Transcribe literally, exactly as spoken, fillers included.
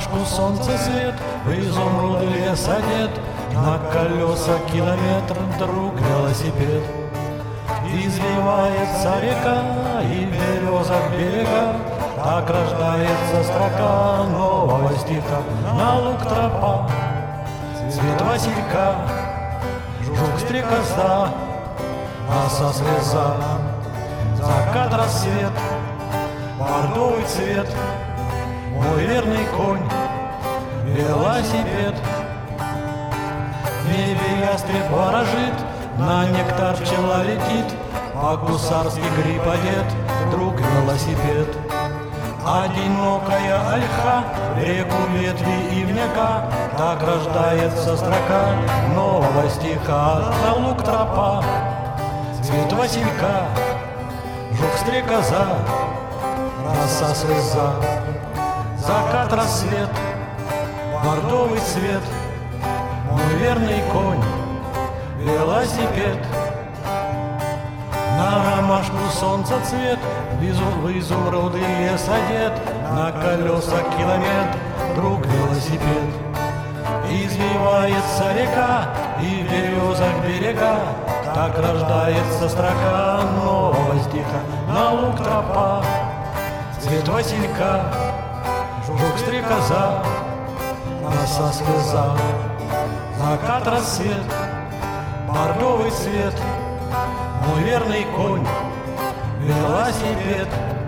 ромашку солнце свет, в изумруд лес одет, на колеса километр друг велосипед. Извивается река и в березах берега, так рождается строка нового стиха. На луг тропа, цвет василька, жук стрекоза, оса слеза, закат рассвет, бордовый цвет, мой верный конь, велосипед. В небе ястреб ворожит, на нектар пчела летит, по-гусарски гриб одет, друг велосипед. Одинокая ольха, реку ветви и внека, так рождается строка нового стиха. На луг тропа, цвет василька, жук стрекоза, роса слеза, закат рассвет, бордовый цвет, мой верный конь, велосипед. На ромашку солнца цвет, в изумруды лес одет, на колеса километр друг велосипед. Извивается река и в березах берега, так рождается строка нового стиха. На луг тропа, цвет василька, жук стрекоза, роса слеза, закат рассвет, бордовый цвет, мой верный конь, велосипед.